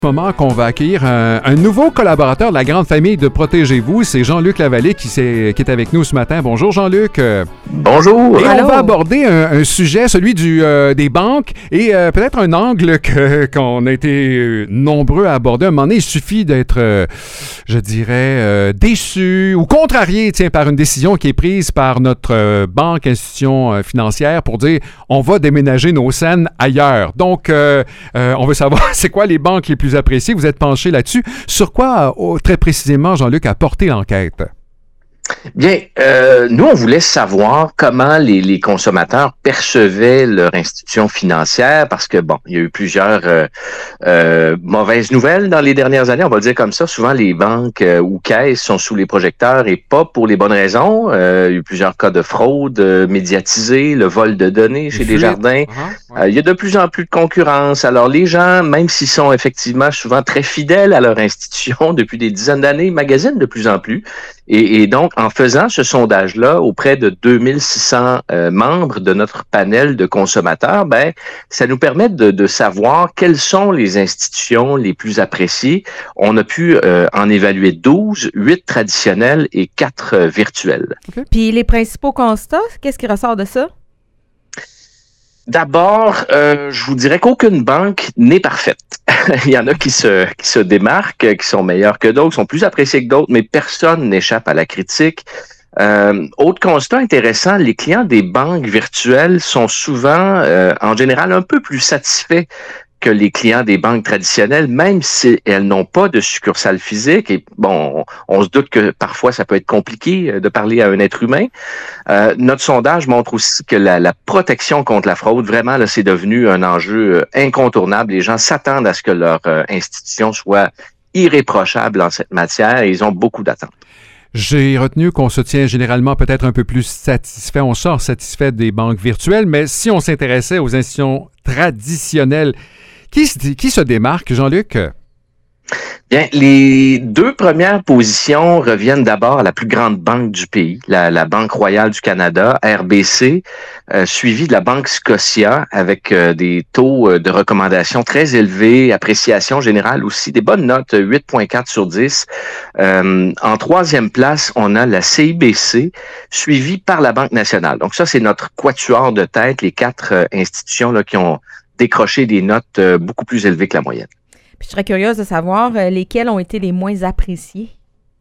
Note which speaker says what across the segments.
Speaker 1: Moment qu'on va accueillir un nouveau collaborateur de la grande famille de Protégez-vous. C'est Jean-Luc Lavallée qui est avec nous ce matin. Bonjour Jean-Luc.
Speaker 2: Bonjour.
Speaker 1: Et
Speaker 2: Allô.
Speaker 1: on va aborder un sujet, celui des banques, et peut-être un angle qu'on a été nombreux à aborder. À un moment donné, il suffit d'être, je dirais, déçu ou contrarié par une décision qui est prise par notre banque, institution financière pour dire on va déménager nos scènes ailleurs. Donc, on veut savoir c'est quoi les banques les plus appréciées. Vous êtes penché là-dessus. Sur quoi, très précisément, Jean-Luc, a porté l'enquête?
Speaker 2: Bien, nous, on voulait savoir comment les consommateurs percevaient leur institution financière parce que, bon, il y a eu plusieurs mauvaises nouvelles dans les dernières années, on va le dire comme ça. Souvent, les banques ou caisses sont sous les projecteurs et pas pour les bonnes raisons. Il y a eu plusieurs cas de fraude médiatisés, le vol de données chez Desjardins. Il y a de plus en plus de concurrence. Alors, les gens, même s'ils sont effectivement souvent très fidèles à leur institution depuis des dizaines d'années, magasinent de plus en plus. Et donc, en faisant ce sondage-là auprès de 2600 membres de notre panel de consommateurs, ben, ça nous permet de savoir quelles sont les institutions les plus appréciées. On a pu en évaluer 12, 8 traditionnelles et 4 virtuelles.
Speaker 3: Okay. Puis les principaux constats, qu'est-ce qui ressort de ça?
Speaker 2: D'abord, je vous dirais qu'aucune banque n'est parfaite. Il y en a qui se démarquent, qui sont meilleurs que d'autres, qui sont plus appréciés que d'autres, mais personne n'échappe à la critique. Autre constat intéressant, les clients des banques virtuelles sont souvent, en général, un peu plus satisfaits que les clients des banques traditionnelles, même si elles n'ont pas de succursale physique. Et bon, on se doute que parfois ça peut être compliqué de parler à un être humain. Notre sondage montre aussi que la protection contre la fraude, vraiment, là, c'est devenu un enjeu incontournable. Les gens s'attendent à ce que leur institution soit irréprochable en cette matière et ils ont beaucoup d'attentes.
Speaker 1: J'ai retenu qu'on se tient généralement peut-être un peu plus satisfait, on sort satisfait des banques virtuelles, mais si on s'intéressait aux institutions traditionnelles, qui se démarque, Jean-Luc?
Speaker 2: Bien, les deux premières positions reviennent d'abord à la plus grande banque du pays, la Banque royale du Canada, RBC, suivie de la Banque Scotia avec des taux de recommandation très élevés, appréciation générale aussi, des bonnes notes, 8,4 sur 10. En troisième place, on a la CIBC, suivie par la Banque nationale. Donc ça, c'est notre quatuor de tête, les 4 institutions là, qui ont décroché des notes beaucoup plus élevées que la moyenne.
Speaker 3: Puis je serais curieuse de savoir lesquels ont été les moins appréciés.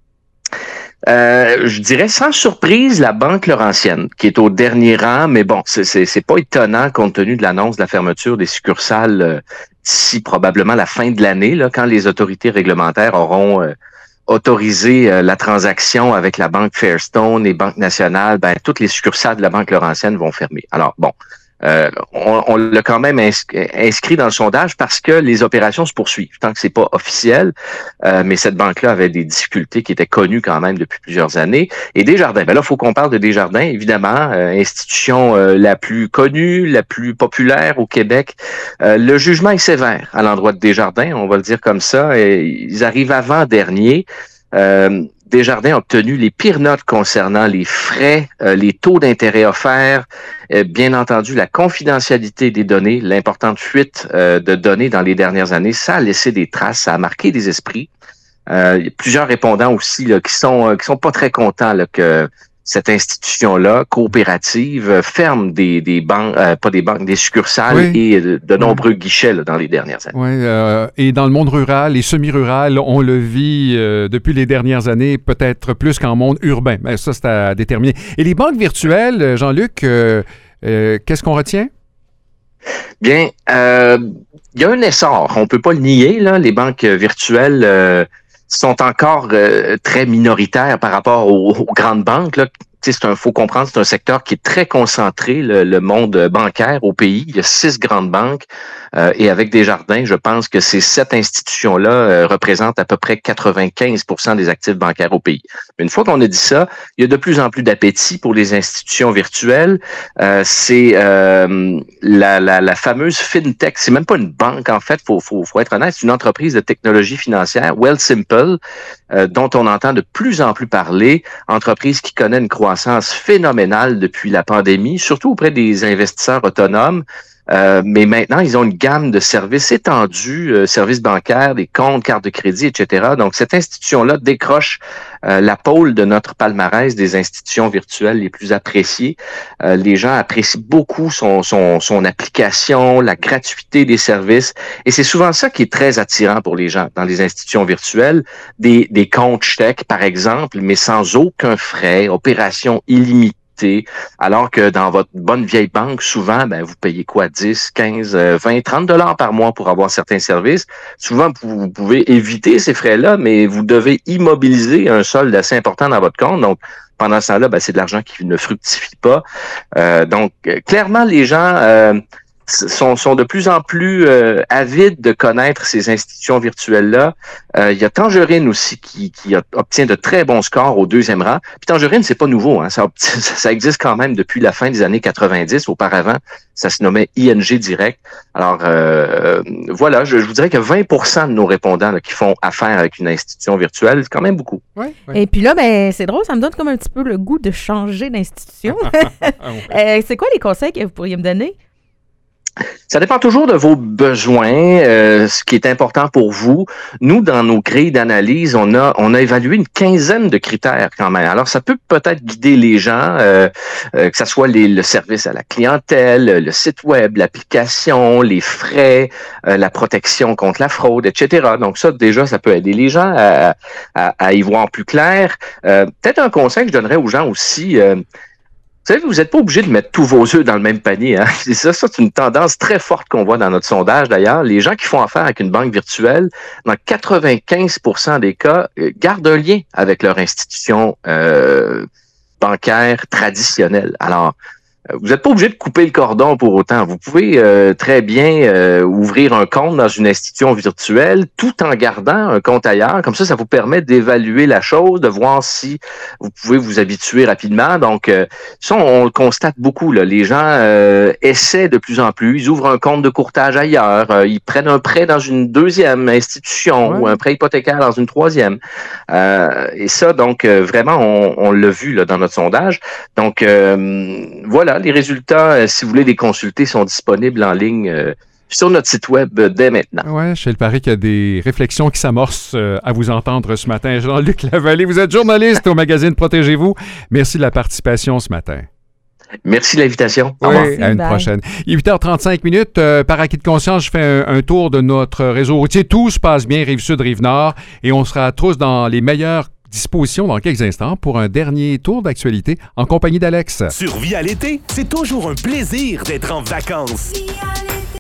Speaker 2: Je dirais sans surprise la Banque Laurentienne, qui est au dernier rang, mais bon, c'est pas étonnant compte tenu de l'annonce de la fermeture des succursales d'ici probablement la fin de l'année, là, quand les autorités réglementaires auront autorisé la transaction avec la Banque Fairstone et Banque nationale, ben toutes les succursales de la Banque Laurentienne vont fermer. Alors bon. On l'a quand même inscrit dans le sondage parce que les opérations se poursuivent, tant que c'est pas officiel. Mais cette banque-là avait des difficultés qui étaient connues quand même depuis plusieurs années. Et Desjardins, ben là, il faut qu'on parle de Desjardins, évidemment, institution la plus connue, la plus populaire au Québec. Le jugement est sévère à l'endroit de Desjardins, on va le dire comme ça. Ils arrivent avant-dernier. Desjardins a obtenu les pires notes concernant les frais, les taux d'intérêt offerts, bien entendu la confidentialité des données, l'importante fuite de données dans les dernières années. Ça a laissé des traces, ça a marqué des esprits. Il y a plusieurs répondants aussi là, qui sont pas très contents là, que cette institution-là, coopérative, ferme des banques, pas des banques, des succursales oui. Et de nombreux guichets là, dans les dernières années.
Speaker 1: Oui, et dans le monde rural et semi-rural, on le vit depuis les dernières années, peut-être plus qu'en monde urbain. Mais ça, c'est à déterminer. Et les banques virtuelles, Jean-Luc, qu'est-ce qu'on retient?
Speaker 2: Bien, il y a un essor, on peut pas le nier, là, les banques virtuelles sont encore très minoritaires par rapport aux grandes banques. Là. Faut comprendre, c'est un secteur qui est très concentré, le monde bancaire au pays. Il y a 6 grandes banques et avec Desjardins, je pense que ces 7 institutions-là représentent à peu près 95% des actifs bancaires au pays. Mais une fois qu'on a dit ça, il y a de plus en plus d'appétit pour les institutions virtuelles. C'est la fameuse FinTech. C'est même pas une banque, en fait, faut être honnête. C'est une entreprise de technologie financière, Wealthsimple, dont on entend de plus en plus parler. Entreprise qui connaît une croissance phénoménale depuis la pandémie, surtout auprès des investisseurs autonomes. Mais maintenant, ils ont une gamme de services étendus, services bancaires, des comptes, cartes de crédit, etc. Donc, cette institution-là décroche la pôle de notre palmarès des institutions virtuelles les plus appréciées. Les gens apprécient beaucoup son application, la gratuité des services. Et c'est souvent ça qui est très attirant pour les gens dans les institutions virtuelles. Des comptes chèques, par exemple, mais sans aucun frais, opération illimitée. Alors que dans votre bonne vieille banque, souvent, vous payez quoi? 10, 15, 20, 30 $ par mois pour avoir certains services. Souvent, vous pouvez éviter ces frais-là, mais vous devez immobiliser un solde assez important dans votre compte. Donc, pendant ce temps-là, c'est de l'argent qui ne fructifie pas. Donc, clairement, les gens sont de plus en plus avides de connaître ces institutions virtuelles-là. Il y a Tangerine aussi qui obtient de très bons scores au 2e rang. Puis Tangerine, c'est pas nouveau, hein. Ça existe quand même depuis la fin des années 90. Auparavant, ça se nommait ING Direct. Alors, voilà, je vous dirais que 20% de nos répondants là, qui font affaire avec une institution virtuelle, c'est quand même beaucoup.
Speaker 3: Oui. Et puis là, c'est drôle, ça me donne comme un petit peu le goût de changer d'institution. C'est quoi les conseils que vous pourriez me donner?
Speaker 2: Ça dépend toujours de vos besoins, ce qui est important pour vous. Nous, dans nos grilles d'analyse, on a évalué une quinzaine de critères quand même. Alors, ça peut peut-être guider les gens, que ce soit le service à la clientèle, le site web, l'application, les frais, la protection contre la fraude, etc. Donc ça, déjà, ça peut aider les gens à y voir plus clair. Peut-être un conseil que je donnerais aux gens aussi. Vous savez, vous n'êtes pas obligé de mettre tous vos œufs dans le même panier. Hein? Ça, c'est une tendance très forte qu'on voit dans notre sondage d'ailleurs. Les gens qui font affaire avec une banque virtuelle, dans 95% des cas, gardent un lien avec leur institution bancaire traditionnelle. Alors, vous n'êtes pas obligé de couper le cordon pour autant. Vous pouvez très bien ouvrir un compte dans une institution virtuelle tout en gardant un compte ailleurs. Comme ça vous permet d'évaluer la chose, de voir si vous pouvez vous habituer rapidement. Donc, ça, on le constate beaucoup. Là. Les gens essaient de plus en plus. Ils ouvrent un compte de courtage ailleurs. Ils prennent un prêt dans une 2e institution ou un prêt hypothécaire dans une 3e. Et ça, donc, vraiment, on l'a vu là, dans notre sondage. Donc, voilà. Les résultats, si vous voulez les consulter, sont disponibles en ligne sur notre site web dès maintenant.
Speaker 1: Oui, chez le pari qu'il y a des réflexions qui s'amorcent à vous entendre ce matin. Jean-Luc Lavallée, vous êtes journaliste au magazine Protégez-vous. Merci de la participation ce matin.
Speaker 2: Merci de l'invitation.
Speaker 1: Oui, à une prochaine. Il est 8h35. Par acquis de conscience, je fais un tour de notre réseau routier. Tout se passe bien, Rive-Sud, Rive-Nord, et on sera tous dans les meilleures disposition dans quelques instants pour un dernier tour d'actualité en compagnie d'Alex.
Speaker 4: Sur Via l'été, c'est toujours un plaisir d'être en vacances.